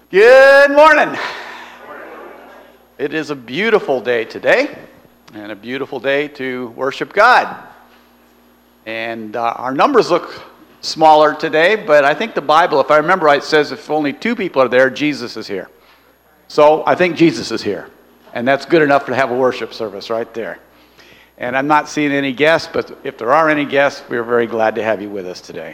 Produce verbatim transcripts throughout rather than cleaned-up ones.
Good morning. It is a beautiful day today, and a beautiful day to worship God. And uh, our numbers look smaller today, but I think the Bible, if I remember right, says if only two people are there, Jesus is here. So I think Jesus is here, and that's good enough to have a worship service right there. And I'm not seeing any guests, but if there are any guests, we're very glad to have you with us today.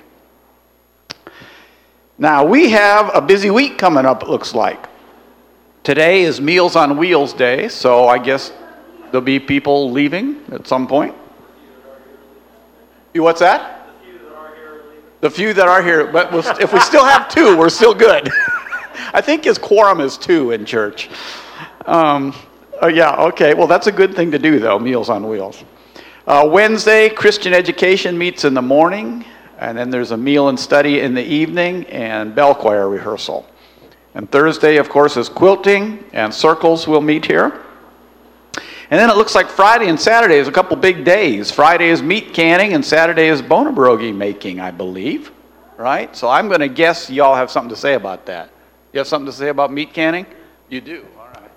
Now, we have a busy week coming up, it looks like. Today is Meals on Wheels Day, so I guess there'll be people leaving at some point. What's that? The few that are here, but we'll, if we still have two, we're still good. I think his quorum is two in church. Um, oh yeah, okay. Well, that's a good thing to do, though, Meals on Wheels. Uh, Wednesday, Christian education meets in the morning. And then there's a meal and study in the evening and bell choir rehearsal. And Thursday, of course, is quilting and circles will meet here. And then it looks like Friday and Saturday is a couple big days. Friday is meat canning and Saturday is bonabroghe making, I believe. Right? So I'm going to guess y'all have something to say about that. You have something to say about meat canning? You do. All right.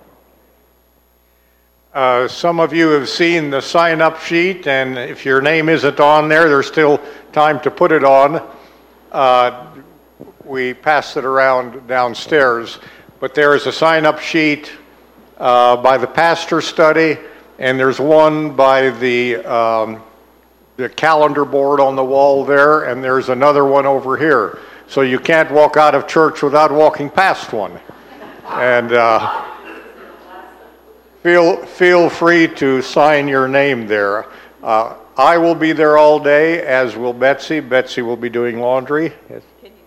Uh, some of you have seen the sign-up sheet, and if your name isn't on there, there's still time to put it on. Uh, we passed it around downstairs, but there is a sign-up sheet uh, by the pastor study, and there's one by the um, the calendar board on the wall there, and there's another one over here. So you can't walk out of church without walking past one. And uh, Feel feel free to sign your name there. Uh, I will be there all day, as will Betsy. Betsy will be doing laundry. Yes.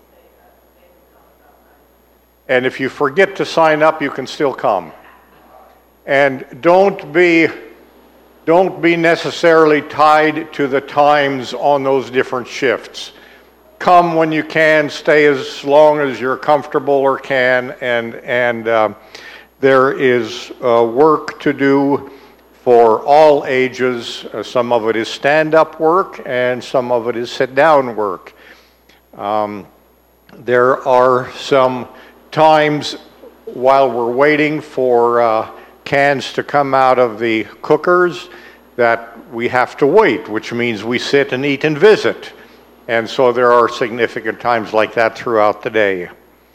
And if you forget to sign up, you can still come. And don't be don't be necessarily tied to the times on those different shifts. Come when you can. Stay as long as you're comfortable or can, and and. Um, There is uh, work to do for all ages. Uh, some of it is stand-up work, and some of it is sit-down work. Um, there are some times while we're waiting for uh, cans to come out of the cookers that we have to wait, which means we sit and eat and visit. And so there are significant times like that throughout the day.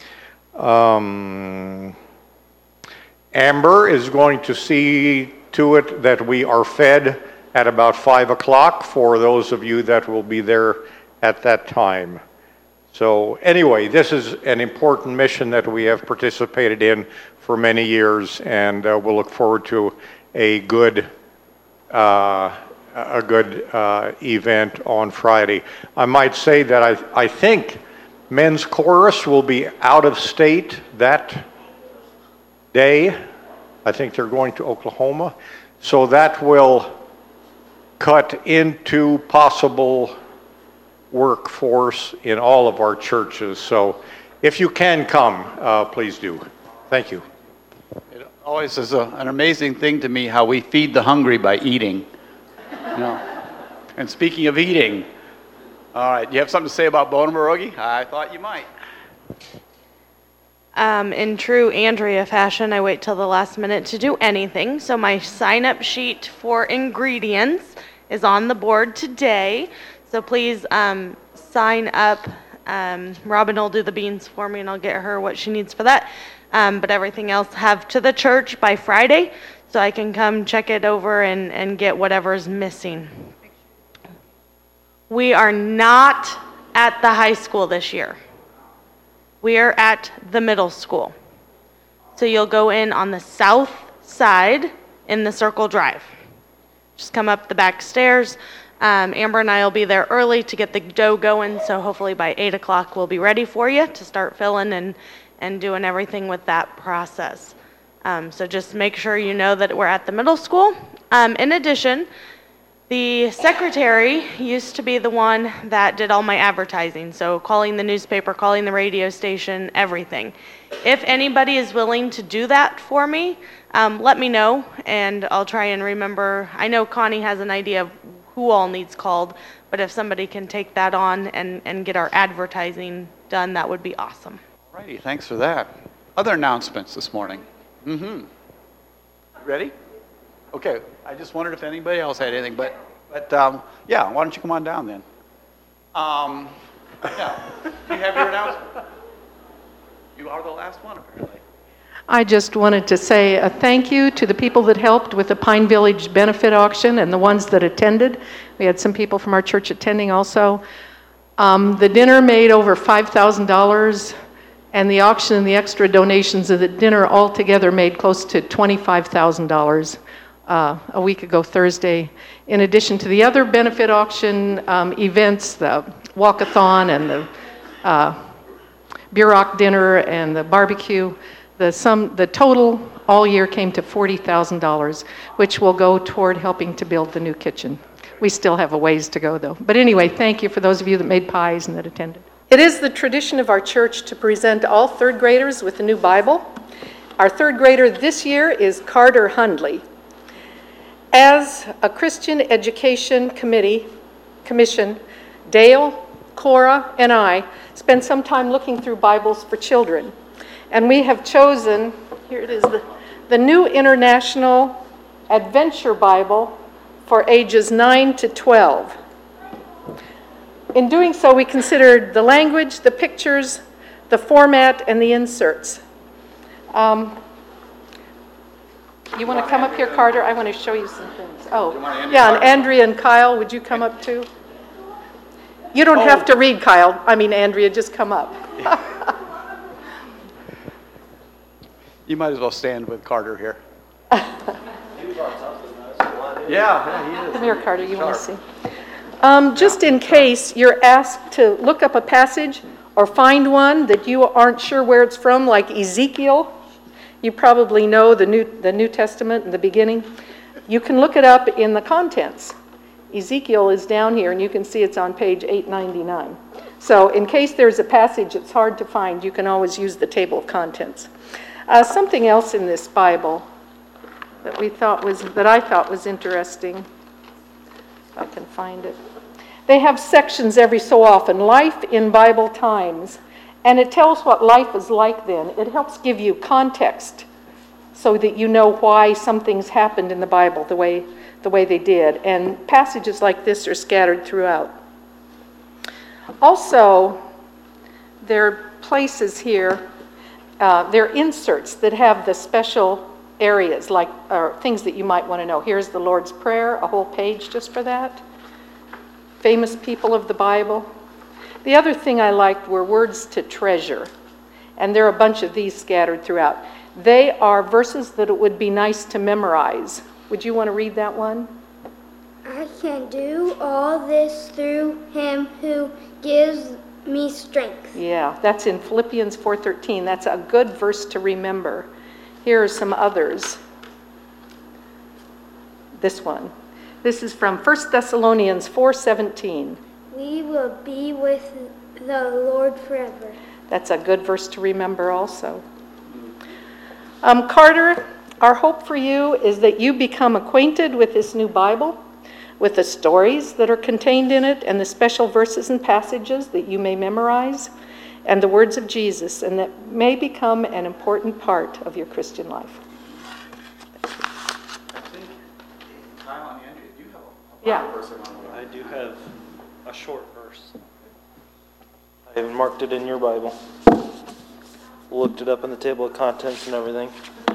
Um... Amber is going to see to it that we are fed at about five o'clock for those of you that will be there at that time. So anyway, this is an important mission that we have participated in for many years, and uh, we'll look forward to a good uh, a good uh, event on Friday. I might say that I, I think men's chorus will be out of state that day. I think they're going to Oklahoma. So that will cut into possible workforce in all of our churches. So if you can come, uh, please do. Thank you. It always is a, an amazing thing to me how we feed the hungry by eating. You know? And speaking of eating, all right, you have something to say about bonabroghe? I thought you might. Um, in true Andrea fashion, I wait till the last minute to do anything. So my sign-up sheet for ingredients is on the board today. So please um, sign up. Um, Robin will do the beans for me, and I'll get her what she needs for that. Um, but everything else, have to the church by Friday, so I can come check it over and, and get whatever's missing. We are not at the high school this year. We are at the middle school. So you'll go in on the south side in the Circle Drive. Just come up the back stairs. Um, Amber and I will be there early to get the dough going, so hopefully by eight o'clock we'll be ready for you to start filling and, and doing everything with that process. Um, so just make sure you know that we're at the middle school. Um, in addition, the secretary used to be the one that did all my advertising, so calling the newspaper, calling the radio station, everything. If anybody is willing to do that for me, um, let me know, and I'll try and remember. I know Connie has an idea of who all needs called, but if somebody can take that on and, and get our advertising done, that would be awesome. Alrighty, thanks for that. other announcements this morning? Mm-hmm. Ready? Okay. I just wondered if anybody else had anything, but but um, yeah. Why don't you come on down then? Um, yeah. Do you have your announcement? You are the last one, apparently. I just wanted to say a thank you to the people that helped with the Pine Village benefit auction and the ones that attended. We had some people from our church attending also. Um, the dinner made over five thousand dollars, and the auction and the extra donations of the dinner altogether made close to twenty-five thousand dollars uh, a week ago Thursday. In addition to the other benefit auction um, events, the walkathon and the uh, Buroc dinner and the barbecue, the sum, the total all year came to forty thousand dollars, which will go toward helping to build the new kitchen. We still have a ways to go, though. But anyway, thank you for those of you that made pies and that attended. It is the tradition of our church to present all third graders with a new Bible. Our third grader this year is Carter Hundley. As a Christian Education Committee Commission, Dale, Cora, and I spent some time looking through Bibles for children. And we have chosen, here it is, the, the New International Adventure Bible for ages nine to twelve. In doing so, we considered the language, the pictures, the format, and the inserts. Um, you want to come up here, Carter? I want to show you some things. Oh, yeah, and Andrea and Kyle, would you come up too? You don't have to read, Kyle. I mean, Andrea, just come up. You might as well stand with Carter here. Yeah, yeah, he is. Come here, Carter, you want to see? Um, just in case you're asked to look up a passage or find one that you aren't sure where it's from, like Ezekiel, you probably know the New, the New Testament in the beginning. You can look it up in the contents. Ezekiel is down here, and you can see it's on page eight ninety-nine. So in case there's a passage that's hard to find, you can always use the table of contents. Uh, something else in this Bible that we thought was, that I thought was interesting, if I can find it. They have sections every so often, Life in Bible Times, and it tells what life is like then. It helps give you context so that you know why some things happened in the Bible the way, the way they did. And passages like this are scattered throughout. Also, there are places here, uh, there are inserts that have the special areas, like or things that you might want to know. Here's the Lord's Prayer, a whole page just for that. Famous people of the Bible. The other thing I liked were words to treasure, and there are a bunch of these scattered throughout. They are verses that it would be nice to memorize. Would you want to read that one? I can do all this through him who gives me strength. Yeah, that's in Philippians four thirteen. That's a good verse to remember. Here are some others. This one. This is from First Thessalonians four seventeen. We will be with the Lord forever. That's a good verse to remember also. Um, Carter, our hope for you is that you become acquainted with this new Bible, with the stories that are contained in it, and the special verses and passages that you may memorize, and the words of Jesus, and that may become an important part of your Christian life. Yeah. I do have a short verse. I have marked it in your Bible. Looked it up in the table of contents and everything.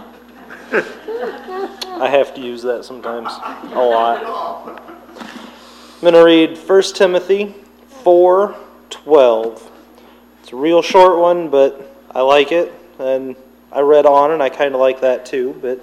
I have to use that sometimes, a lot. I'm going to read First Timothy four twelve. It's a real short one, but I like it, and I read on, and I kind of like that too. But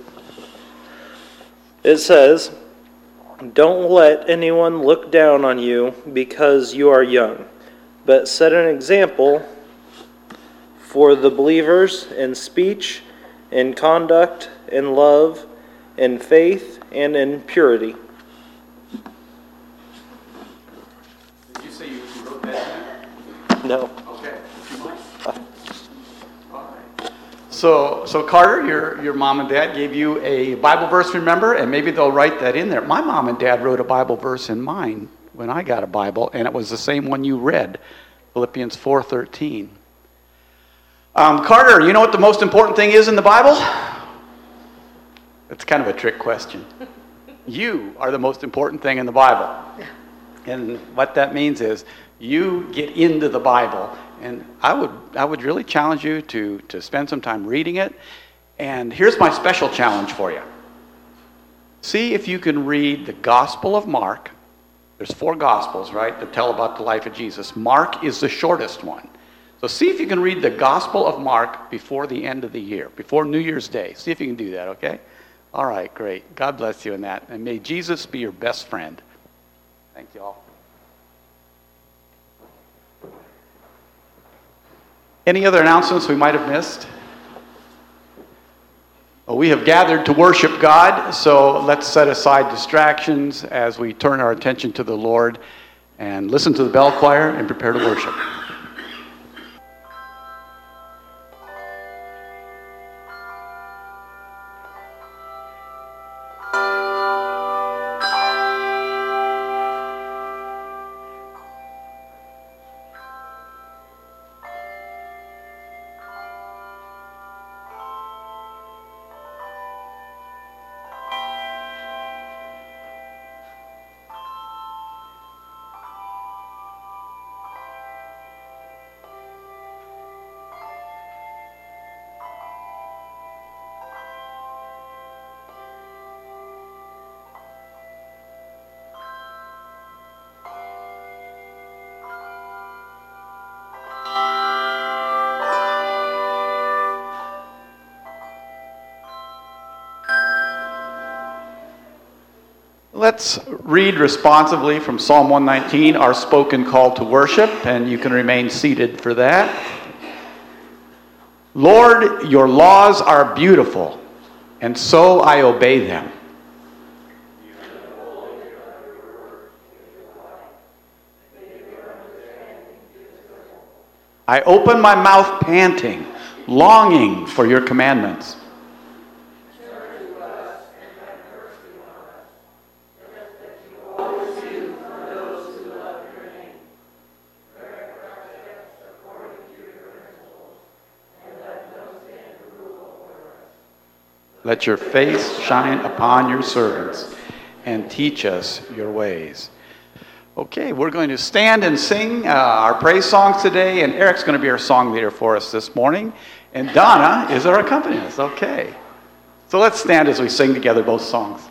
it says, "Don't let anyone look down on you because you are young, but set an example for the believers in speech, in conduct, in love, in faith, and in purity." Did you say you wrote that down? No. Okay. All right. So, so Carter, your your mom and dad gave you a Bible verse, remember, and maybe they'll write that in there. My mom and dad wrote a Bible verse in mine when I got a Bible, and it was the same one you read, Philippians four thirteen. Um, Carter, you know what the most important thing is in the Bible? That's kind of a trick question. You are the most important thing in the Bible. And what that means is you get into the Bible. And I would I would really challenge you to, to spend some time reading it. And here's my special challenge for you. See if you can read the Gospel of Mark. There's four Gospels, right, that tell about the life of Jesus. Mark is the shortest one. So see if you can read the Gospel of Mark before the end of the year, before New Year's Day. See if you can do that, okay? All right, great. God bless you in that. And may Jesus be your best friend. Thank you all. Any other announcements we might have missed? Well, we have gathered to worship God, so let's set aside distractions as we turn our attention to the Lord and listen to the bell choir and prepare to worship. Let's read responsively from Psalm one nineteen, our spoken call to worship, and you can remain seated for that. Lord, your laws are beautiful, and so I obey them. I open my mouth panting, longing for your commandments. Let your face shine upon your servants and teach us your ways. Okay, we're going to stand and sing uh, our praise songs today, and Eric's going to be our song leader for us this morning, and Donna is our accompanist. Okay, so let's stand as we sing together both songs.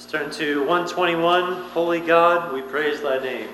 Let's turn to one twenty-one. Holy God, we praise thy name.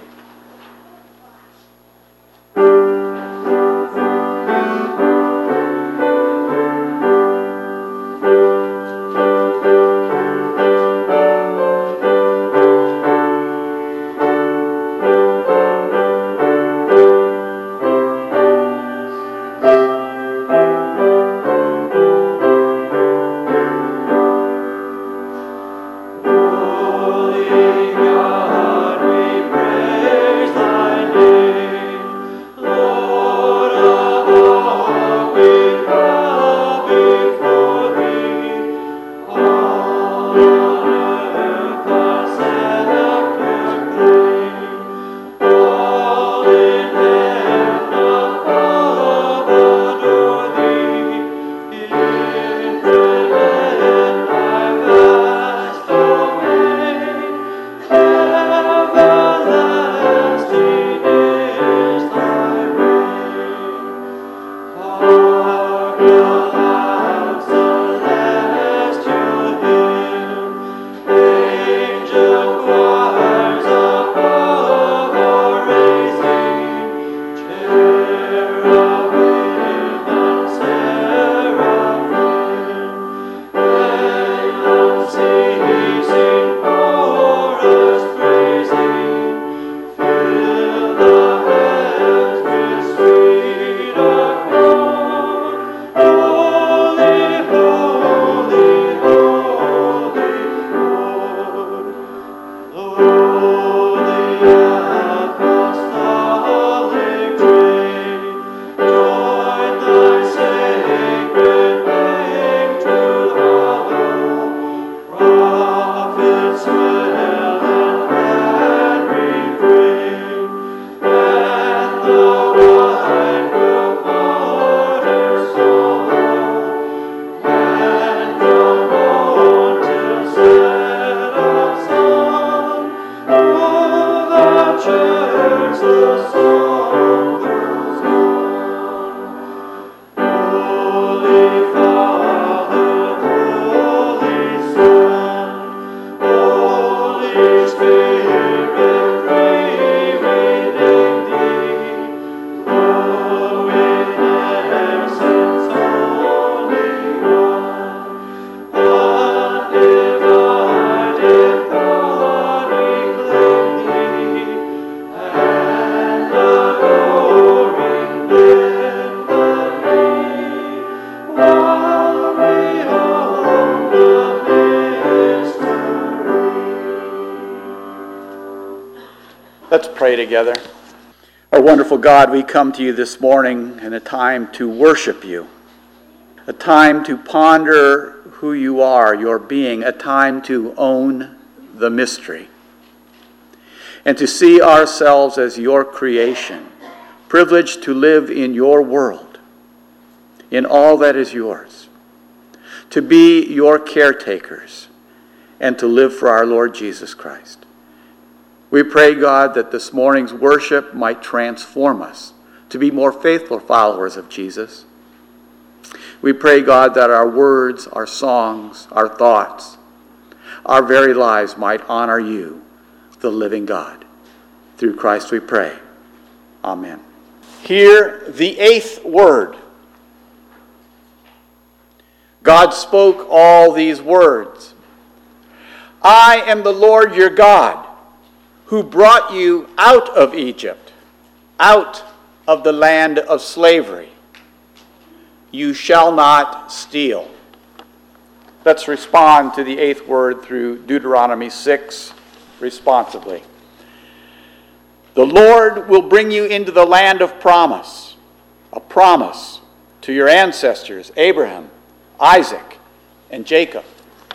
Let's pray together. Our wonderful God, we come to you this morning in a time to worship you, a time to ponder who you are, your being, a time to own the mystery, and to see ourselves as your creation, privileged to live in your world, in all that is yours, to be your caretakers, and to live for our Lord Jesus Christ. We pray, God, that this morning's worship might transform us to be more faithful followers of Jesus. We pray, God, that our words, our songs, our thoughts, our very lives might honor you, the living God. Through Christ we pray. Amen. Hear the eighth word. God spoke all these words. I am the Lord your God, who brought you out of Egypt, out of the land of slavery. You shall not steal. Let's respond to the eighth word through Deuteronomy six responsively. The Lord will bring you into the land of promise, a promise to your ancestors, Abraham, Isaac, and Jacob.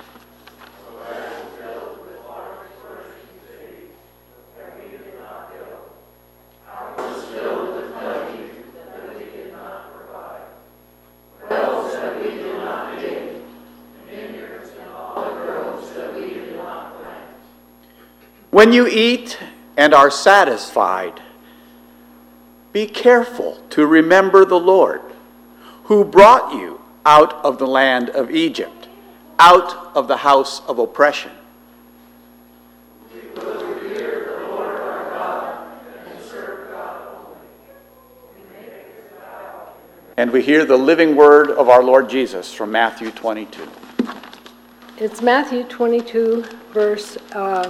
When you eat and are satisfied, be careful to remember the Lord, who brought you out of the land of Egypt, out of the house of oppression. And we hear the living word of our Lord Jesus from Matthew twenty-two. It's Matthew twenty-two, verse uh,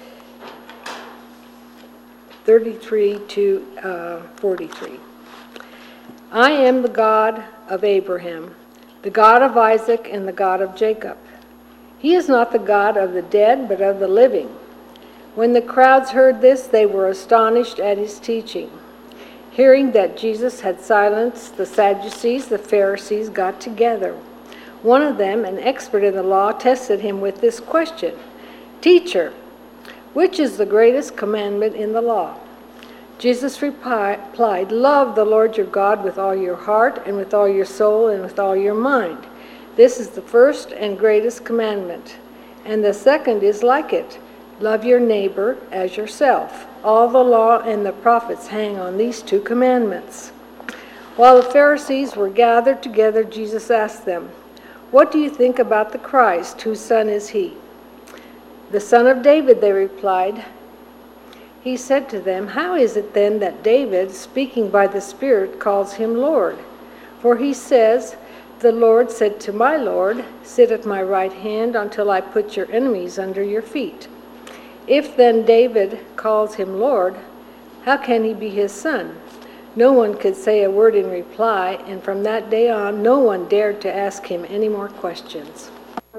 thirty-three to uh, forty-three. I am the God of Abraham, the God of Isaac, and the God of Jacob. He is not the God of the dead, but of the living. When the crowds heard this, they were astonished at his teaching. Hearing that Jesus had silenced the Sadducees, the Pharisees got together. One of them, an expert in the law, tested him with this question: Teacher, which is the greatest commandment in the law? Jesus replied, Love the Lord your God with all your heart and with all your soul and with all your mind. This is the first and greatest commandment. And the second is like it. Love your neighbor as yourself. All the law and the prophets hang on these two commandments. While the Pharisees were gathered together, Jesus asked them, What do you think about the Christ? Whose son is he? The son of David, they replied. He said to them, How is it then that David, speaking by the Spirit, calls him Lord? For he says, The Lord said to my Lord, Sit at my right hand until I put your enemies under your feet. If then David calls him Lord, how can he be his son? No one could say a word in reply, and from that day on, no one dared to ask him any more questions.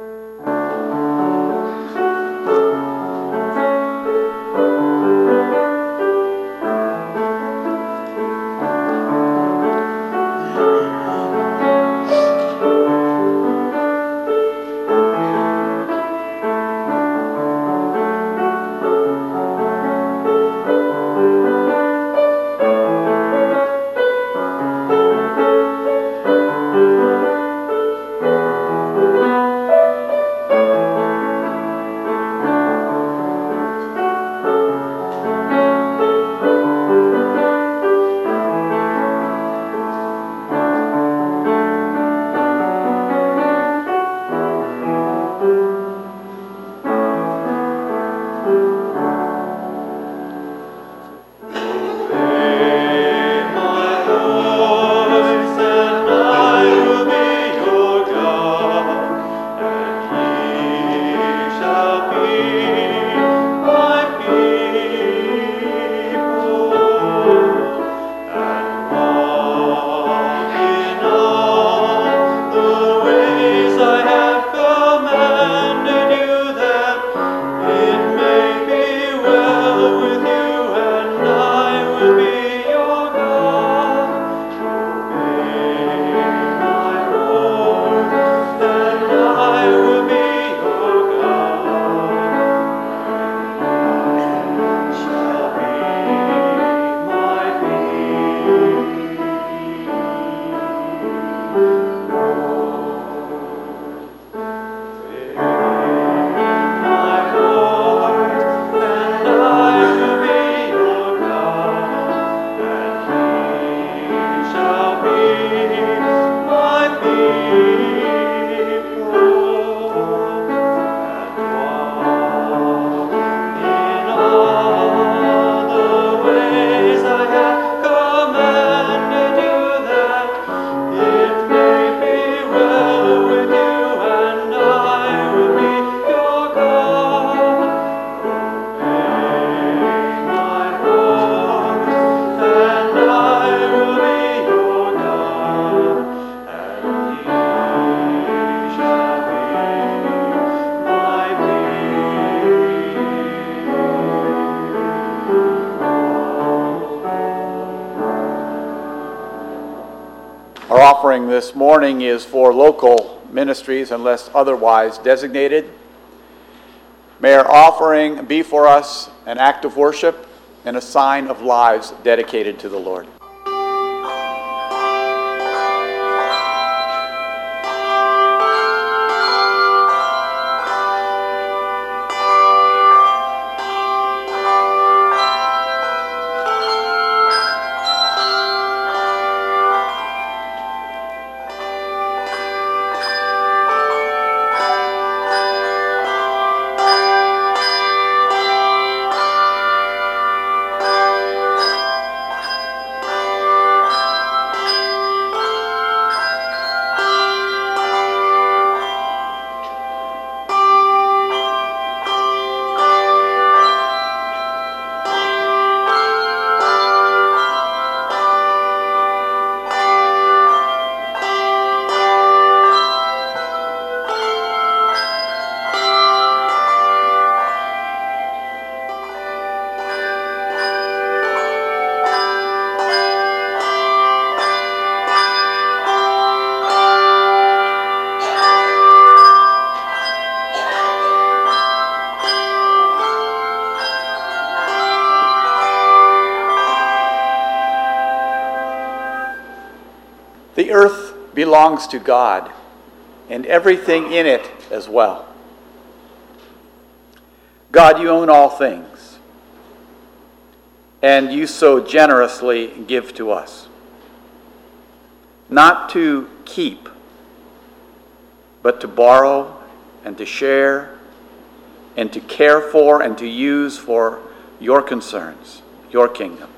Our offering this morning is for local ministries unless otherwise designated. May our offering be for us an act of worship and a sign of lives dedicated to the Lord. The earth belongs to God, and everything in it as well. God, you own all things, and you so generously give to us. Not to keep, but to borrow and to share and to care for and to use for your concerns, your kingdom.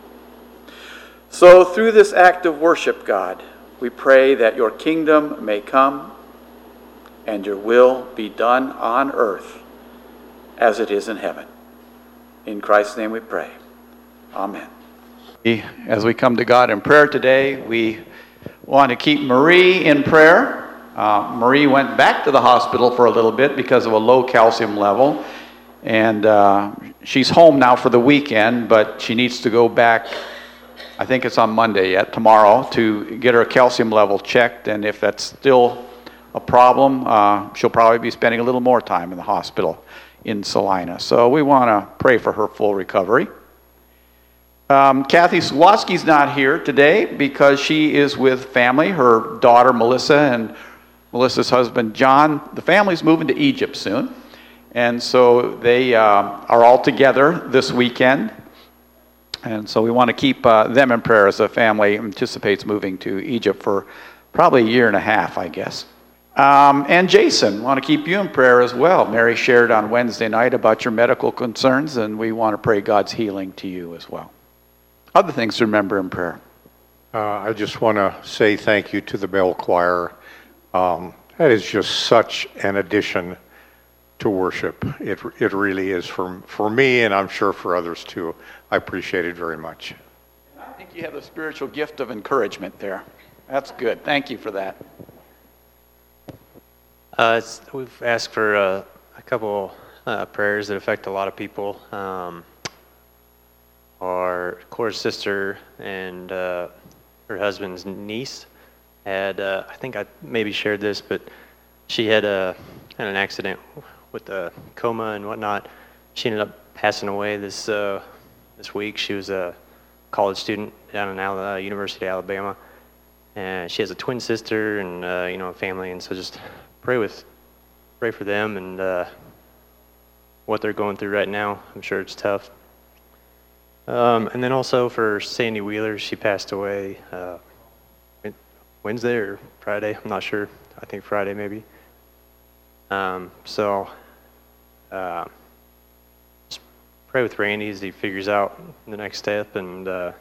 So through this act of worship, God, we pray that your kingdom may come and your will be done on earth as it is in heaven. In Christ's name we pray. Amen. As we come to God in prayer today, we want to keep Marie in prayer. Uh, Marie went back to the hospital for a little bit because of a low calcium level, and uh, she's home now for the weekend, but she needs to go back, I think it's on Monday yet, tomorrow, to get her calcium level checked, and if that's still a problem, uh, she'll probably be spending a little more time in the hospital in Salina. So we want to pray for her full recovery. Um, Kathy Swatsky's not here today because she is with family, her daughter Melissa and Melissa's husband John. The family's moving to Egypt soon, and so they uh, are all together this weekend. And so we want to keep uh, them in prayer as the family anticipates moving to Egypt for probably a year and a half, I guess. Um, and Jason, want to keep you in prayer as well. Mary shared on Wednesday night about your medical concerns, and we want to pray God's healing to you as well. Other things to remember in prayer. Uh, I just want to say thank you to the Bell Choir. Um, that is just such an addition to worship. It it really is for for me, and I'm sure for others too. I appreciate it very much. I think you have the spiritual gift of encouragement there. That's good. Thank you for that. Uh, it's, we've asked for uh, a couple uh, prayers that affect a lot of people. Um, our Cora's sister and uh, her husband's niece had, uh, I think I maybe shared this, but she had, a, had an accident with a coma and whatnot. She ended up passing away this uh, this week. She was a college student down in Al- uh, University of Alabama, and she has a twin sister and uh, you know a family, and so just pray with, pray for them and uh, what they're going through right now. I'm sure it's tough. Um, and then also for Sandy Wheeler, she passed away uh, Wednesday or Friday. I'm not sure. I think Friday maybe. Um, so uh, just pray with Randy as he figures out the next step, and uh,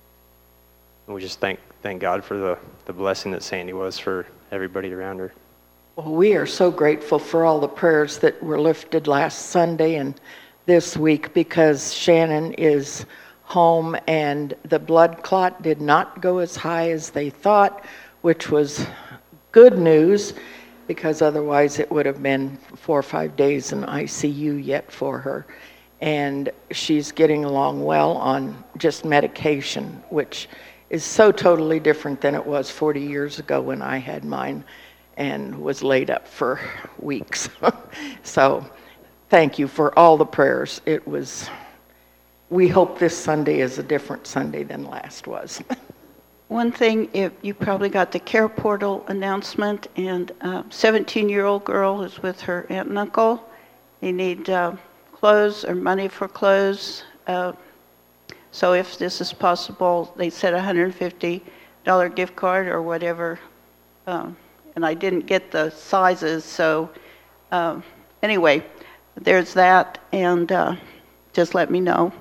we just thank thank God for the, the blessing that Sandy was for everybody around her. Well, we are so grateful for all the prayers that were lifted last Sunday and this week, because Shannon is home and the blood clot did not go as high as they thought, which was good news, because otherwise it would have been four or five days in I C U yet for her. And she's getting along well on just medication, which is so totally different than it was forty years ago when I had mine and was laid up for weeks. So thank you for all the prayers. It was, we hope this Sunday is a different Sunday than last was. One thing, if you probably got the Care Portal announcement, and a seventeen-year-old girl is with her aunt and uncle. They need uh, clothes or money for clothes. Uh, so if this is possible, they said a one hundred fifty dollars gift card or whatever. Um, and I didn't get the sizes, so um, anyway, there's that, and uh, just let me know.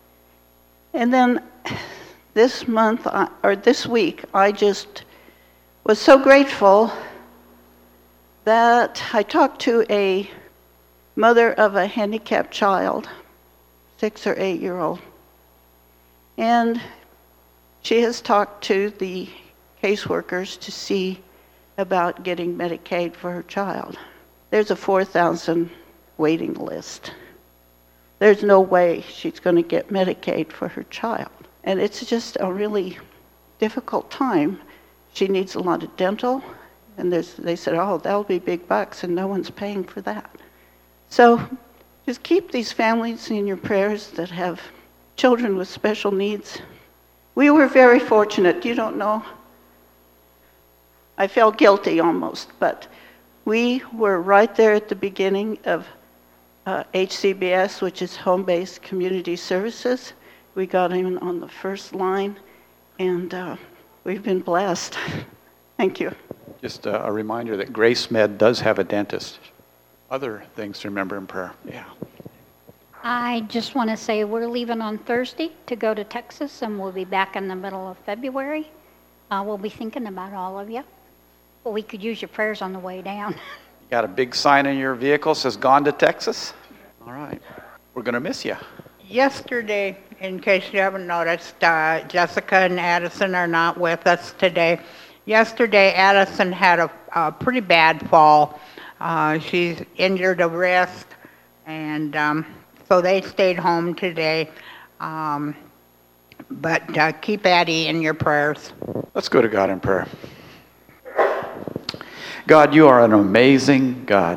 And then this month, or this week, I just was so grateful that I talked to a mother of a handicapped child, six or eight year old. And she has talked to the caseworkers to see about getting Medicaid for her child. There's a four thousand waiting list. There's no way she's going to get Medicaid for her child. And it's just a really difficult time. She needs a lot of dental, and there's, they said, oh, that'll be big bucks, and no one's paying for that. So just keep these families in your prayers that have children with special needs. We were very fortunate. You don't know I felt guilty almost, but we were right there at the beginning of uh, H C B S, which is Home-Based Community Services. We got him on the first line, and uh, we've been blessed. Thank you. Just a, a reminder that Grace Med does have a dentist. Other things to remember in prayer. Yeah. I just want to say we're leaving on Thursday to go to Texas, and we'll be back in the middle of February. Uh, we'll be thinking about all of you. But we could use your prayers on the way down. Got a big sign in your vehicle says "Gone to Texas"? All right. We're going to miss you. Yesterday, in case you haven't noticed, uh, Jessica and Addison are not with us today. Yesterday, Addison had a, a pretty bad fall. Uh, she's injured a wrist, and um, so they stayed home today. Um, but uh, keep Addie in your prayers. Let's go to God in prayer. God, you are an amazing God.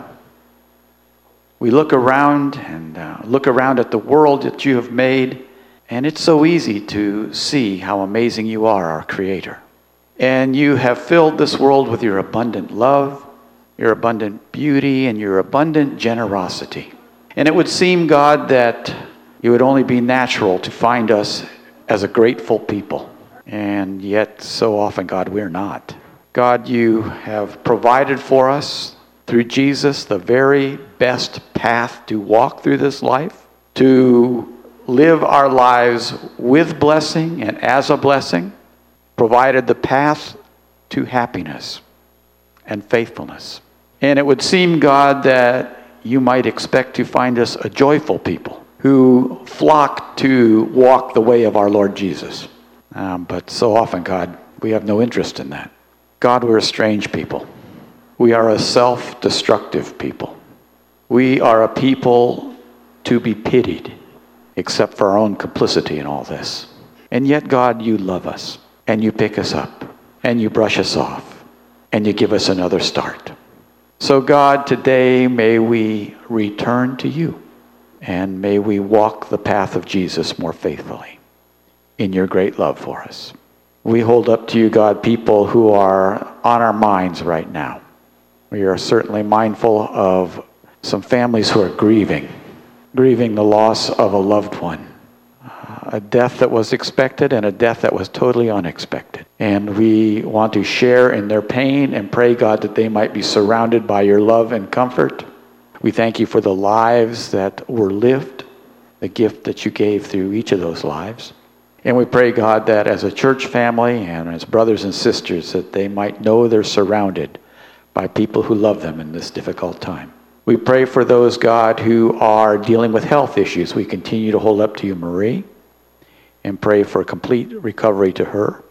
We look around and uh, look around at the world that you have made, and it's so easy to see how amazing you are, our Creator. And you have filled this world with your abundant love, your abundant beauty, and your abundant generosity. And it would seem, God, that it would only be natural to find us as a grateful people. And yet, so often, God, we're not. God, you have provided for us through Jesus the very best path to walk through this life, to live our lives with blessing and as a blessing, provided the path to happiness and faithfulness. And it would seem, God, that you might expect to find us a joyful people who flock to walk the way of our Lord Jesus. Um, but so often, God, we have no interest in that. God, we're a strange people. We are a self-destructive people. We are a people to be pitied, except for our own complicity in all this. And yet, God, you love us, and you pick us up, and you brush us off, and you give us another start. So, God, today may we return to you, and may we walk the path of Jesus more faithfully in your great love for us. We hold up to you, God, people who are on our minds right now. We are certainly mindful of some families who are grieving, grieving the loss of a loved one, a death that was expected and a death that was totally unexpected. And we want to share in their pain and pray, God, that they might be surrounded by your love and comfort. We thank you for the lives that were lived, the gift that you gave through each of those lives. And we pray, God, that as a church family and as brothers and sisters, that they might know they're surrounded by people who love them in this difficult time. We pray for those, God, who are dealing with health issues. We continue to hold up to you Marie and pray for complete recovery to her.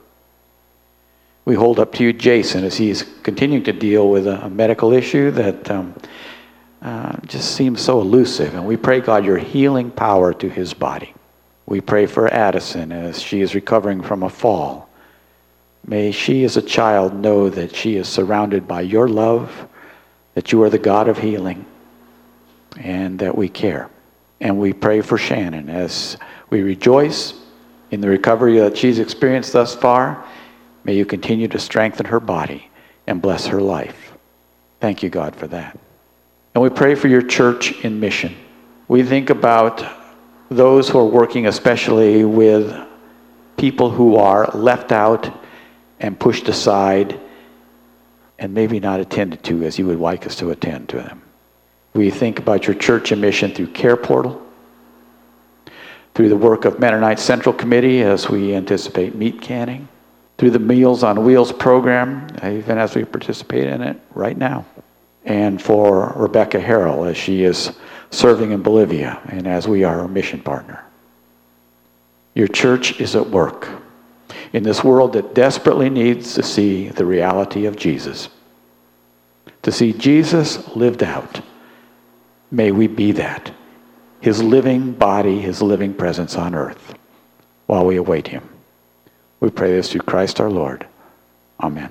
We hold up to you Jason as he's continuing to deal with a, a medical issue that um, uh, just seems so elusive. And we pray, God, your healing power to his body. We pray for Addison as she is recovering from a fall. May she as a child know that she is surrounded by your love, that you are the God of healing, and that we care. And we pray for Shannon as we rejoice in the recovery that she's experienced thus far. May you continue to strengthen her body and bless her life. Thank you, God, for that. And we pray for your church in mission. We think about those who are working especially with people who are left out and pushed aside and maybe not attended to as you would like us to attend to them. We think about your church in mission through Care Portal, through the work of Mennonite Central Committee as we anticipate meat canning, through the Meals on Wheels program, even as we participate in it right now, and for Rebecca Harrell as she is serving in Bolivia and as we are her mission partner. Your church is at work in this world that desperately needs to see the reality of Jesus. To see Jesus lived out. May we be that. His living body, his living presence on earth while we await him. We pray this through Christ our Lord. Amen.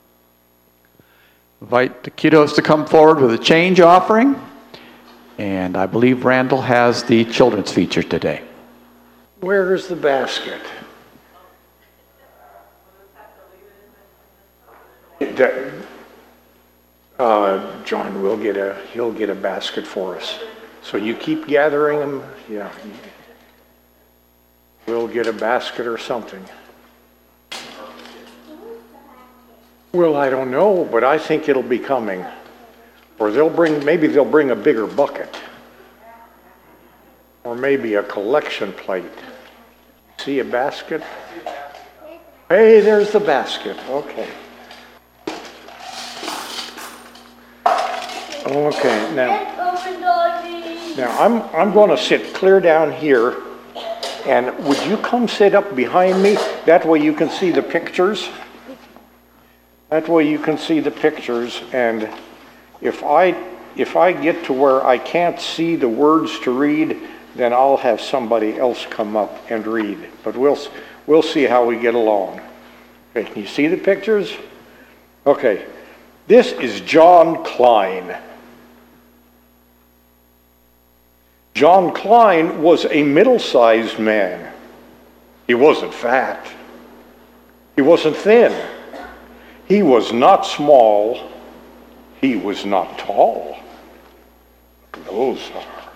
Invite the kiddos to come forward with a change offering. And I believe Randall has the children's feature today. Where is the basket? That, Uh, John will get a, he'll get a basket for us. So you keep gathering them, yeah. We'll get a basket or something. Well, I don't know, but I think it'll be coming. Or they'll bring, maybe they'll bring a bigger bucket. Or maybe a collection plate. See a basket? Hey, there's the basket. Okay. Okay, now, now I'm, I'm going to sit clear down here, and would you come sit up behind me? That way you can see the pictures. That way you can see the pictures, and if I, if I get to where I can't see the words to read, then I'll have somebody else come up and read. But we'll, we'll see how we get along. Okay, can you see the pictures? Okay, this is John Klein. John Klein was a middle-sized man. He wasn't fat. He wasn't thin. He was not small. He was not tall. Those are.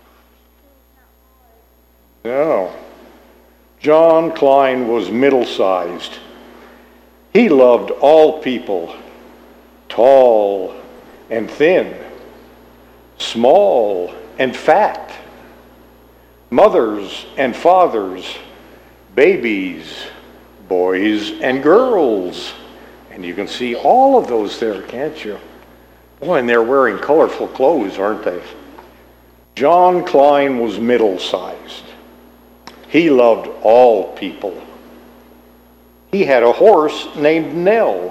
No. John Klein was middle-sized. He loved all people, tall and thin, small and fat, mothers and fathers, babies, boys and girls. And you can see all of those there, can't you? Oh, and they're wearing colorful clothes, aren't they? John Klein was middle-sized. He loved all people. He had a horse named Nell.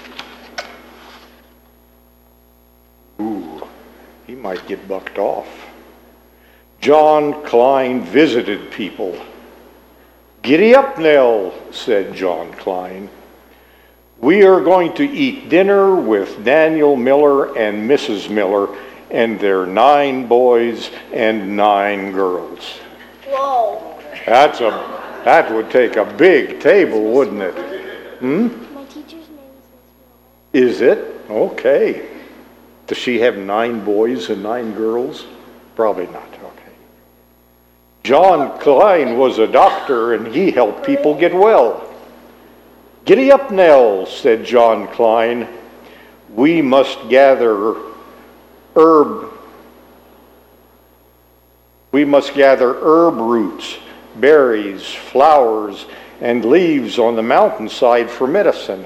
Ooh, he might get bucked off. John Klein visited people. "Giddy up, Nell," said John Klein. "We are going to eat dinner with Daniel Miller and Missus Miller and their nine boys and nine girls." Whoa. That's a, that would take a big table, wouldn't it? Hmm? My teacher's name is Is it? Okay. Does she have nine boys and nine girls? Probably not. Okay. John Klein was a doctor and he helped people get well. "Giddy up, Nell," said John Klein. "We must gather herb. We must gather herb roots, berries, flowers, and leaves on the mountainside for medicine.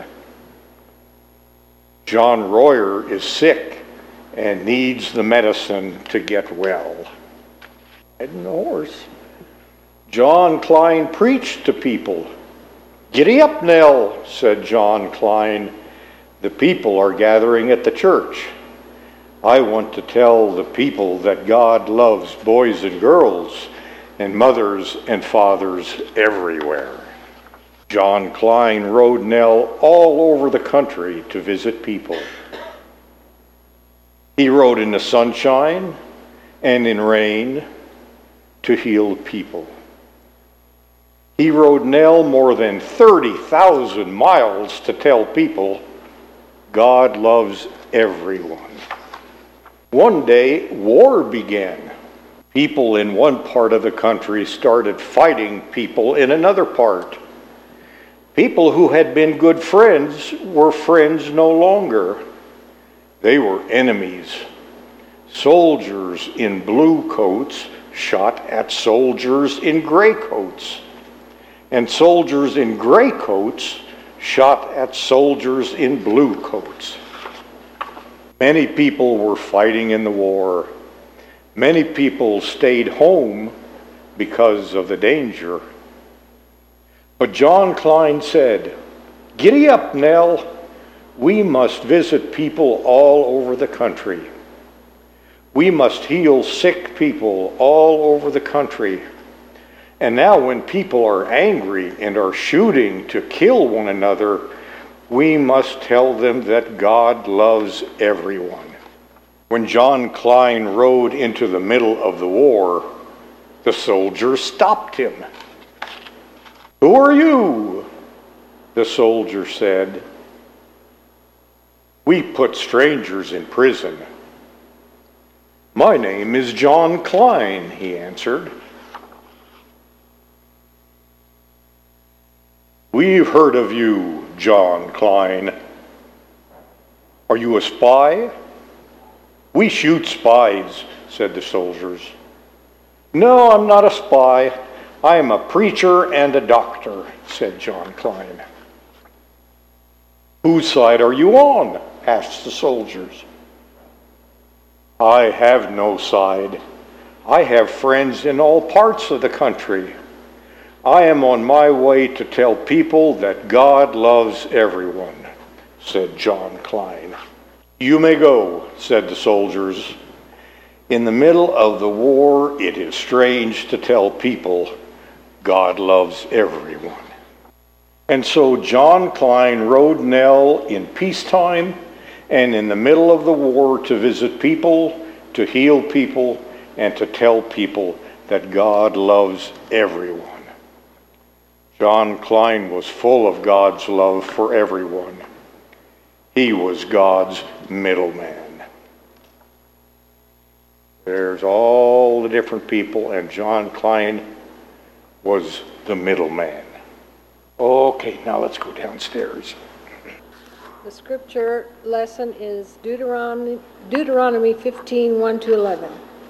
John Royer is sick and needs the medicine to get well." Riding the horse. John Klein preached to people. "Giddy up, Nell," said John Klein. "The people are gathering at the church. I want to tell the people that God loves boys and girls and mothers and fathers everywhere." John Klein rode Nell all over the country to visit people. He rode in the sunshine and in rain to heal people. He rode Nell more than thirty thousand miles to tell people God loves everyone. One day, war began. People in one part of the country started fighting people in another part. People who had been good friends were friends no longer. They were enemies. Soldiers in blue coats shot at soldiers in gray coats, and soldiers in gray coats shot at soldiers in blue coats. Many people were fighting in the war. Many people stayed home because of the danger. But John Klein said, "Giddy up, Nell. We must visit people all over the country. We must heal sick people all over the country. And now when people are angry and are shooting to kill one another, we must tell them that God loves everyone." When John Klein rode into the middle of the war, the soldier stopped him. "Who are you?" the soldier said. We put strangers in prison. My name is John Klein, he answered. We've heard of you, John Klein. Are you a spy? We shoot spies, said the soldiers. No, I'm not a spy. I am a preacher and a doctor, said John Klein. Whose side are you on? Asked the soldiers. I have no side. I have friends in all parts of the country. I am on my way to tell people that God loves everyone, said John Klein. You may go, said the soldiers. In the middle of the war, it is strange to tell people God loves everyone. And so John Klein rode Nell in peacetime and in the middle of the war to visit people, to heal people, and to tell people that God loves everyone. John Klein was full of God's love for everyone. He was God's middleman. There's all the different people, and John Klein was the middleman. Okay, now let's go downstairs. The scripture lesson is Deuteronomy, Deuteronomy fifteen, one to eleven.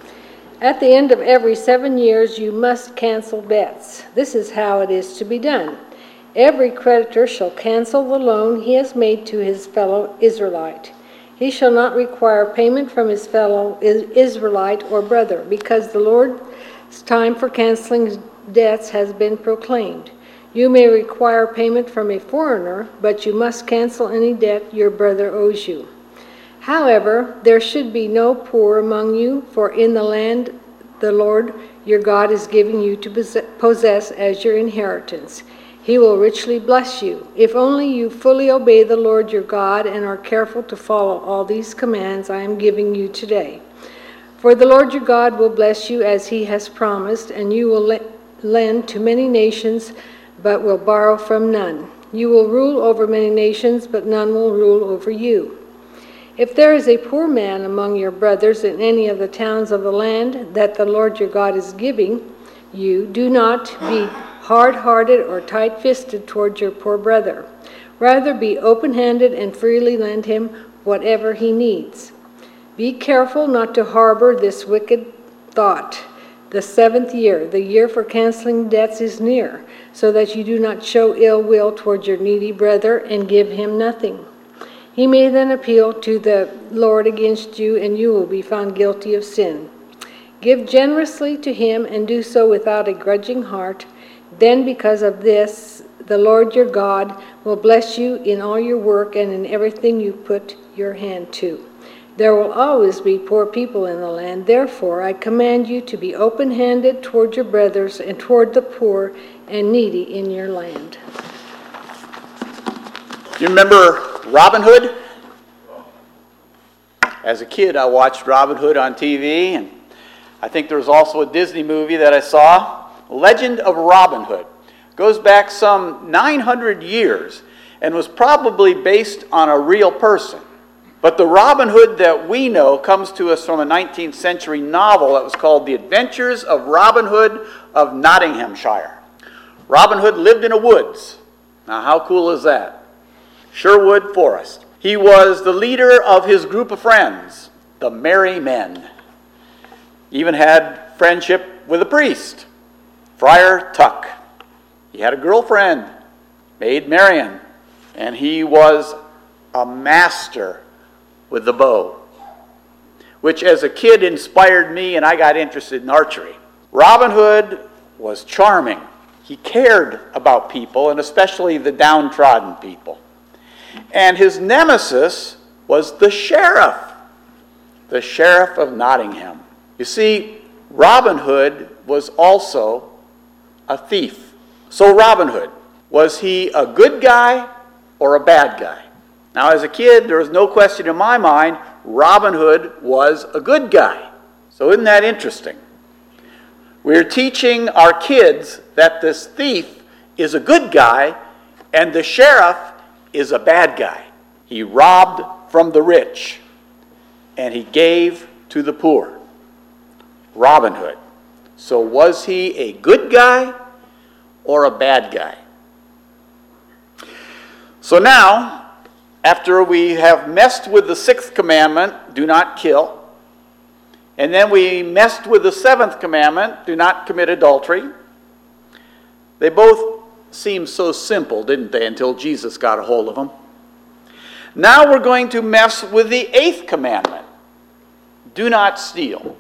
At the end of every seven years, you must cancel debts. This is how it is to be done. Every creditor shall cancel the loan he has made to his fellow Israelite. He shall not require payment from his fellow Israelite or brother, because the Lord's time for canceling debts has been proclaimed. You may require payment from a foreigner, but you must cancel any debt your brother owes you. However, there should be no poor among you, for in the land the Lord your God is giving you to possess as your inheritance, He will richly bless you, if only you fully obey the Lord your God and are careful to follow all these commands I am giving you today. For the Lord your God will bless you as He has promised, and you will le- lend to many nations, but will borrow from none. You will rule over many nations, but none will rule over you. If there is a poor man among your brothers in any of the towns of the land that the Lord your God is giving you, do not be hard-hearted or tight-fisted toward your poor brother. Rather be open-handed and freely lend him whatever he needs. Be careful not to harbor this wicked thought. The seventh year, the year for canceling debts, is near, so that you do not show ill will toward your needy brother and give him nothing. He may then appeal to the Lord against you, and you will be found guilty of sin. Give generously to him, and do so without a grudging heart. Then because of this, the Lord your God will bless you in all your work and in everything you put your hand to. There will always be poor people in the land. Therefore, I command you to be open-handed toward your brothers and toward the poor and needy in your land. You remember Robin Hood? As a kid, I watched Robin Hood on T V, and I think there was also a Disney movie that I saw, Legend of Robin Hood. Goes back some nine hundred years and was probably based on a real person. But the Robin Hood that we know comes to us from a nineteenth century novel that was called The Adventures of Robin Hood of Nottinghamshire. Robin Hood lived in a woods. Now, how cool is that? Sherwood Forest. He was the leader of his group of friends, the Merry Men. Even had friendship with a priest, Friar Tuck. He had a girlfriend, Maid Marian, and he was a master with the bow, which as a kid inspired me, and I got interested in archery. Robin Hood was charming. He cared about people, and especially the downtrodden people. And his nemesis was the sheriff, the sheriff of Nottingham. You see, Robin Hood was also a thief. So Robin Hood, was he a good guy or a bad guy? Now, as a kid, there was no question in my mind, Robin Hood was a good guy. So isn't that interesting? We're teaching our kids that this thief is a good guy and the sheriff is a bad guy. He robbed from the rich, and he gave to the poor. Robin Hood. So was he a good guy or a bad guy? So now, after we have messed with the sixth commandment, do not kill, and then we messed with the seventh commandment, do not commit adultery, they both seemed so simple, didn't they, until Jesus got a hold of them. Now we're going to mess with the eighth commandment. Do not steal.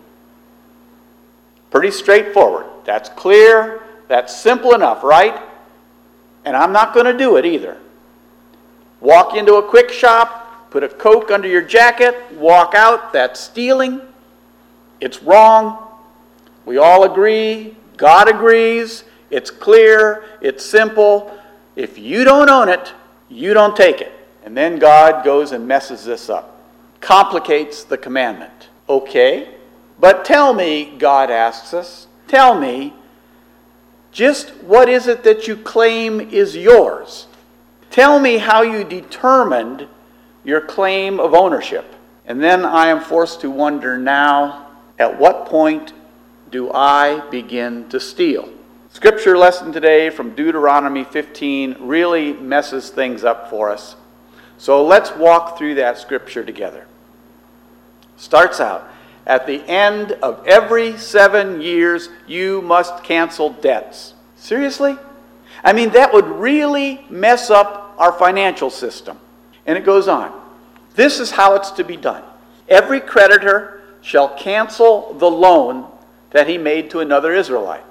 Pretty straightforward. That's clear. That's simple enough, right? And I'm not going to do it either. Walk into a quick shop, put a Coke under your jacket, walk out. That's stealing. It's wrong. We all agree. God agrees. It's clear. It's simple. If you don't own it, you don't take it. And then God goes and messes this up. Complicates the commandment. Okay, but tell me, God asks us, tell me, just what is it that you claim is yours? Tell me how you determined your claim of ownership. And then I am forced to wonder now, at what point do I begin to steal? Scripture lesson today from Deuteronomy fifteen really messes things up for us. So let's walk through that scripture together. Starts out, at the end of every seven years, you must cancel debts. Seriously? I mean, that would really mess up our financial system. And it goes on. This is how it's to be done. Every creditor shall cancel the loan that he made to another Israelite.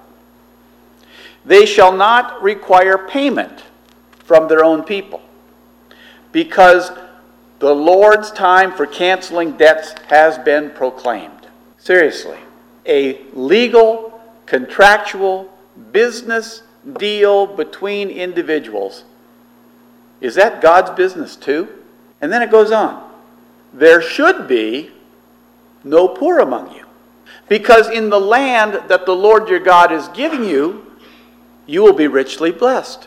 They shall not require payment from their own people, because the Lord's time for canceling debts has been proclaimed. Seriously, a legal, contractual, business deal between individuals. Is that God's business too? And then it goes on. There should be no poor among you, because in the land that the Lord your God is giving you, you will be richly blessed.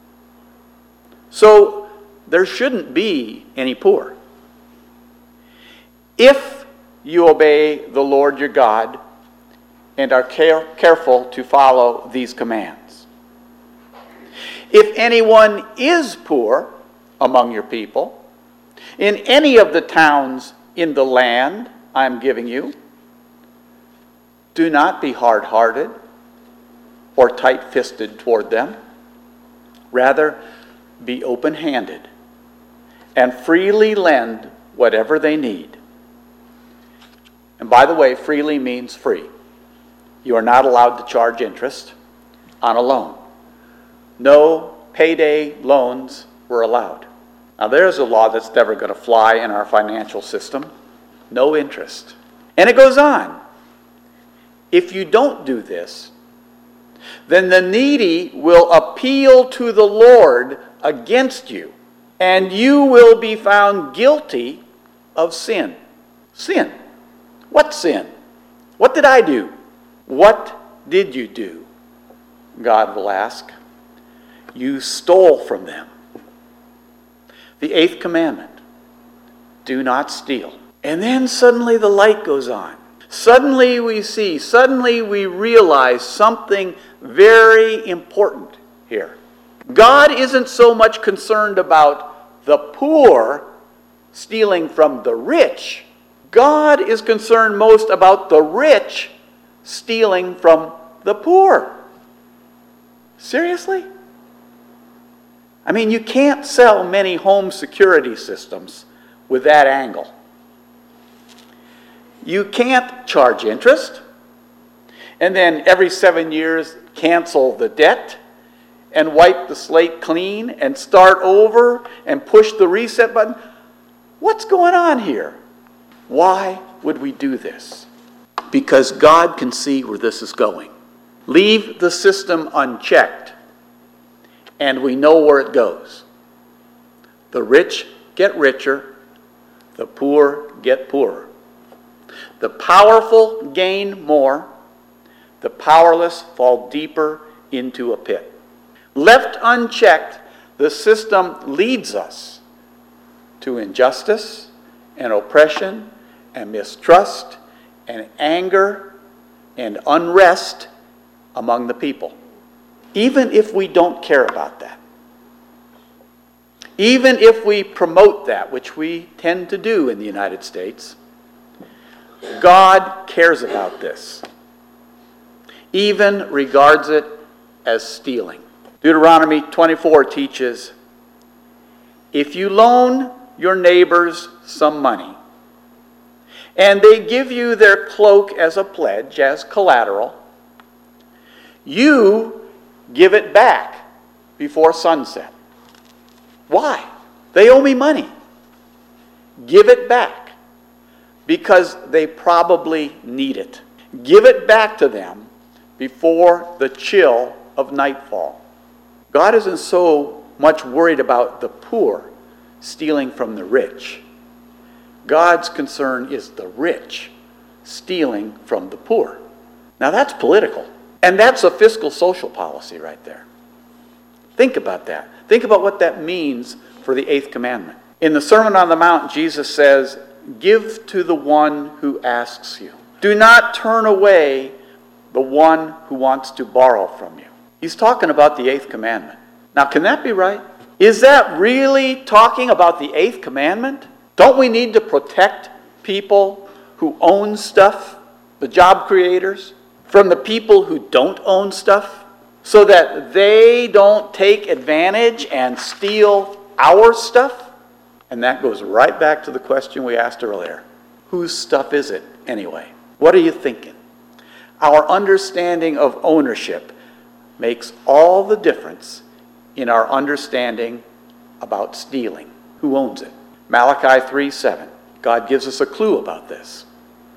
So there shouldn't be any poor. If you obey the Lord your God and are care- careful to follow these commands. If anyone is poor among your people, in any of the towns in the land I am giving you, do not be hard-hearted or tight-fisted toward them. Rather, be open-handed and freely lend whatever they need. And by the way, freely means free. You are not allowed to charge interest on a loan. No payday loans were allowed. Now there's a law that's never going to fly in our financial system. No interest. And it goes on. If you don't do this, then the needy will appeal to the Lord against you, and you will be found guilty of sin. Sin. What sin? What did I do? What did you do? God will ask. You stole from them. The eighth commandment. Do not steal. And then suddenly the light goes on. Suddenly we see, suddenly we realize something very important here. God isn't so much concerned about the poor stealing from the rich. God is concerned most about the rich stealing from the poor. Seriously? I mean, you can't sell many home security systems with that angle. You can't charge interest and then every seven years cancel the debt and wipe the slate clean and start over and push the reset button. What's going on here? Why would we do this? Because God can see where this is going. Leave the system unchecked, and we know where it goes. The rich get richer, the poor get poorer. The powerful gain more, the powerless fall deeper into a pit. Left unchecked, the system leads us to injustice, and oppression and mistrust and anger and unrest among the people. Even if we don't care about that. Even if we promote that, which we tend to do in the United States, God cares about this. Even regards it as stealing. Deuteronomy twenty-four teaches, if you loan your neighbors some money, and they give you their cloak as a pledge, as collateral, you give it back before sunset. Why? They owe me money. Give it back because they probably need it. Give it back to them before the chill of nightfall. God isn't so much worried about the poor stealing from the rich. God's concern is the rich stealing from the poor. Now that's political. And that's a fiscal social policy right there. Think about that. Think about what that means for the eighth commandment. In the Sermon on the Mount, Jesus says, give to the one who asks you. Do not turn away the one who wants to borrow from you. He's talking about the eighth commandment. Now, can that be right? Is that really talking about the eighth commandment? Don't we need to protect people who own stuff, the job creators, from the people who don't own stuff, so that they don't take advantage and steal our stuff? And that goes right back to the question we asked earlier. Whose stuff is it anyway? What are you thinking? Our understanding of ownership makes all the difference in our understanding about stealing. Who owns it? Malachi three seven. God gives us a clue about this.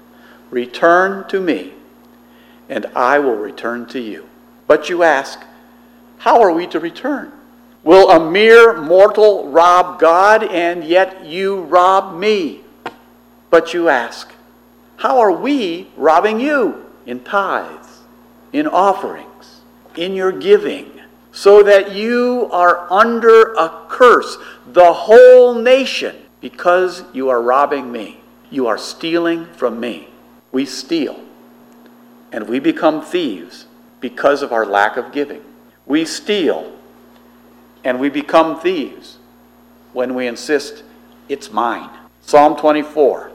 Return to me, and I will return to you. But you ask, how are we to return? Will a mere mortal rob God, and yet you rob me? But you ask, how are we robbing you? In tithes, in offerings, in your giving, so that you are under a curse, the whole nation, because you are robbing me. You are stealing from me. We steal, and we become thieves because of our lack of giving. We steal, and we become thieves when we insist it's mine. Psalm twenty-four,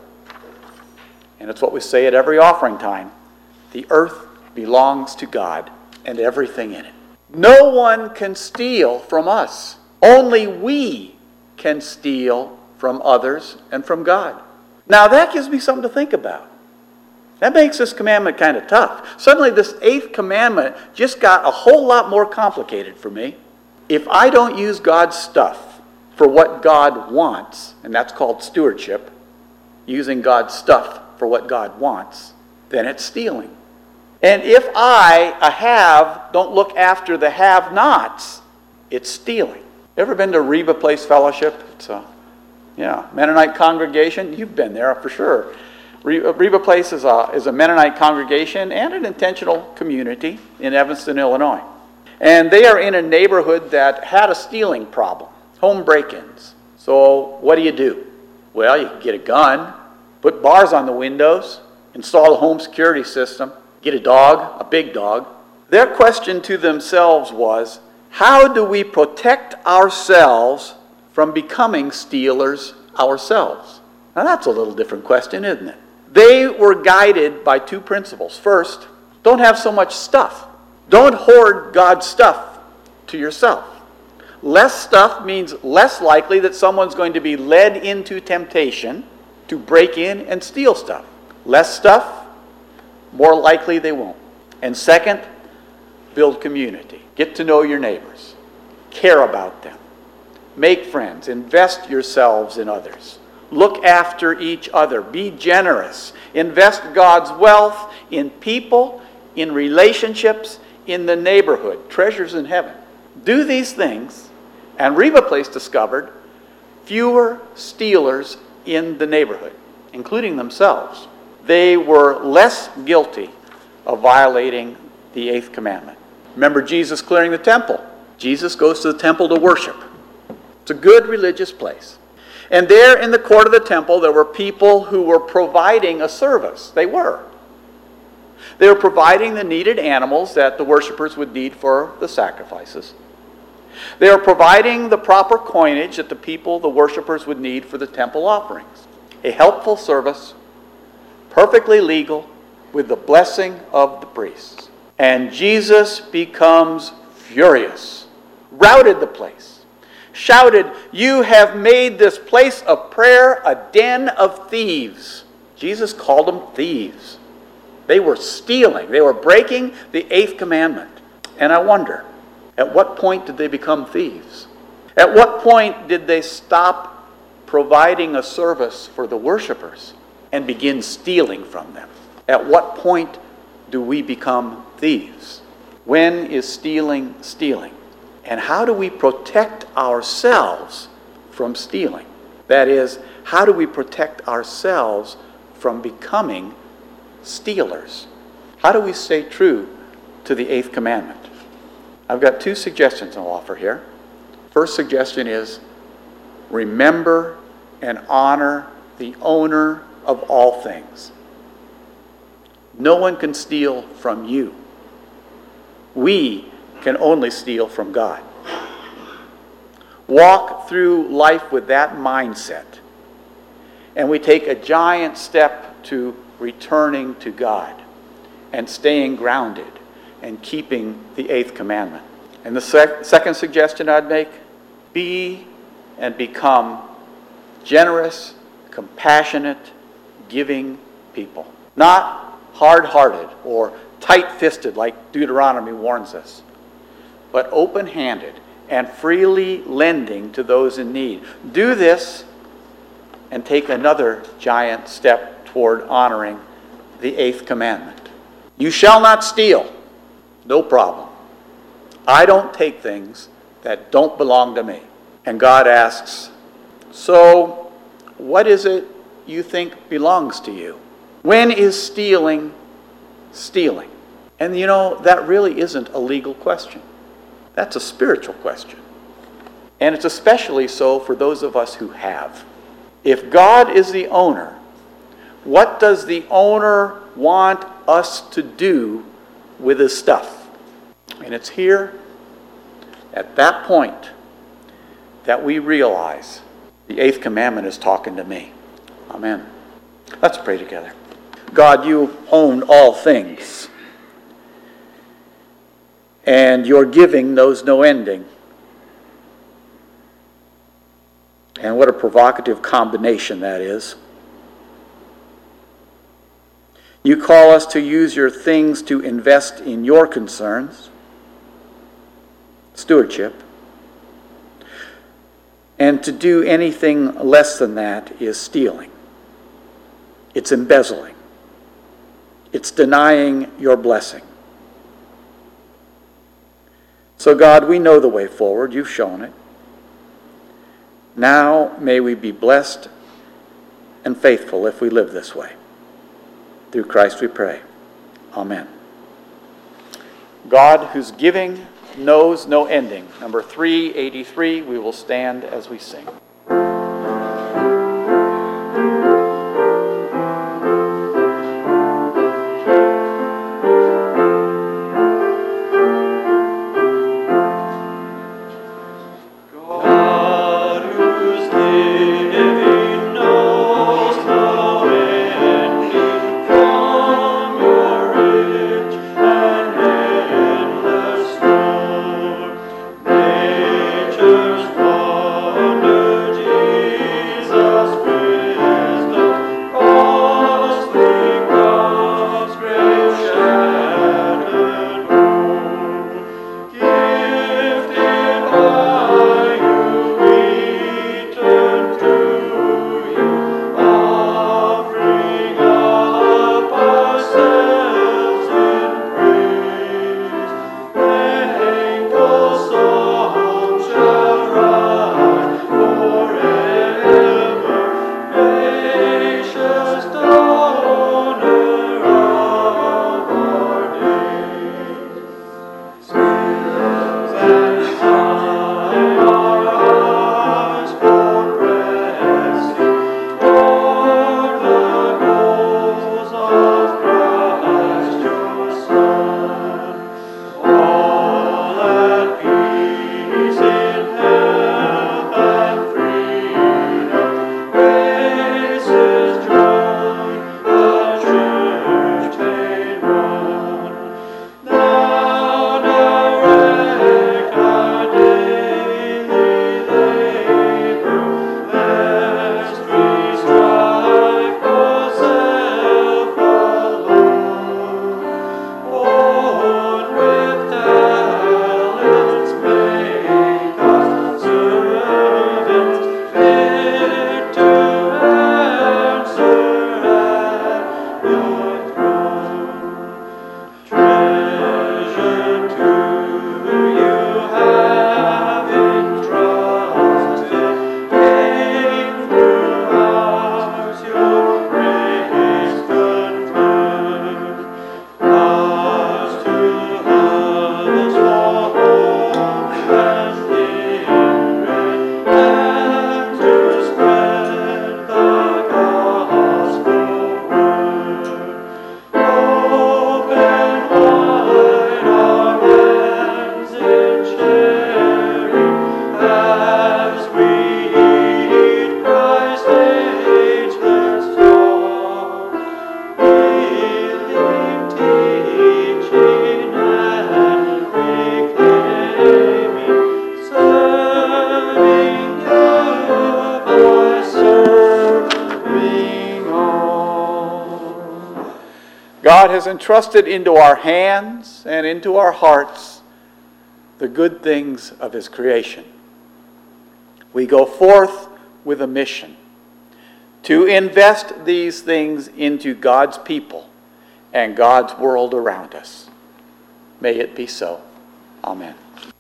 and it's what we say at every offering time. The earth belongs to God and everything in it. No one can steal from us. Only we can steal from others and from God. Now that gives me something to think about. That makes this commandment kind of tough. Suddenly this eighth commandment just got a whole lot more complicated for me. If I don't use God's stuff for what God wants, and that's called stewardship, using God's stuff for what God wants, then it's stealing. And if I, a have, don't look after the have-nots, it's stealing. Ever been to Reba Place Fellowship? It's a yeah, Mennonite congregation. You've been there for sure. Reba Place is a, is a Mennonite congregation and an intentional community in Evanston, Illinois. And they are in a neighborhood that had a stealing problem, home break-ins. So what do you do? Well, you can get a gun, put bars on the windows, install a home security system, get a dog, a big dog. Their question to themselves was, how do we protect ourselves from becoming stealers ourselves? Now that's a little different question, isn't it? They were guided by two principles. First, don't have so much stuff. Don't hoard God's stuff to yourself. Less stuff means less likely that someone's going to be led into temptation to break in and steal stuff. Less stuff, more likely they won't. And second, build community. Get to know your neighbors. Care about them. Make friends. Invest yourselves in others. Look after each other. Be generous. Invest God's wealth in people, in relationships, in the neighborhood. Treasures in heaven. Do these things, and Reba Place discovered fewer stealers in the neighborhood, including themselves. They were less guilty of violating the eighth commandment. Remember Jesus clearing the temple. Jesus goes to the temple to worship. It's a good religious place. And there in the court of the temple, there were people who were providing a service. They were. They were providing the needed animals that the worshipers would need for the sacrifices. They were providing the proper coinage that the people, the worshipers, would need for the temple offerings. A helpful service, perfectly legal, with the blessing of the priests. And Jesus becomes furious, routed the place, shouted, "You have made this place of prayer a den of thieves." Jesus called them thieves. They were stealing. They were breaking the eighth commandment. And I wonder, at what point did they become thieves? At what point did they stop providing a service for the worshipers and begin stealing from them? At what point do we become thieves? When is stealing stealing? And how do we protect ourselves from stealing? That is, how do we protect ourselves from becoming stealers? How do we stay true to the eighth commandment? I've got two suggestions I'll offer here. First suggestion is, remember and honor the owner of all things. No one can steal from you. We can only steal from God. Walk through life with that mindset, and we take a giant step to returning to God and staying grounded and keeping the eighth commandment. And the sec- second suggestion I'd make, be and become generous, compassionate, giving people. Not hard-hearted or tight-fisted like Deuteronomy warns us, but open-handed and freely lending to those in need. Do this and take another giant step toward honoring the eighth commandment. You shall not steal. No problem. I don't take things that don't belong to me. And God asks, so what is it you think belongs to you? When is stealing stealing? And you know, that really isn't a legal question. That's a spiritual question. And it's especially so for those of us who have. If God is the owner, what does the owner want us to do with his stuff? And it's here, at that point, that we realize the eighth commandment is talking to me. Amen. Let's pray together. God, you own all things, and your giving knows no ending. And what a provocative combination that is. You call us to use your things to invest in your concerns, stewardship. And to do anything less than that is stealing. It's embezzling. It's denying your blessing. So God, we know the way forward. You've shown it. Now may we be blessed and faithful if we live this way. Through Christ we pray. Amen. God, whose giving knows no ending. Number three eighty-three, we will stand as we sing. Nature's wonder. has entrusted into our hands and into our hearts the good things of His creation. We go forth with a mission to invest these things into God's people and God's world around us. May it be so. Amen.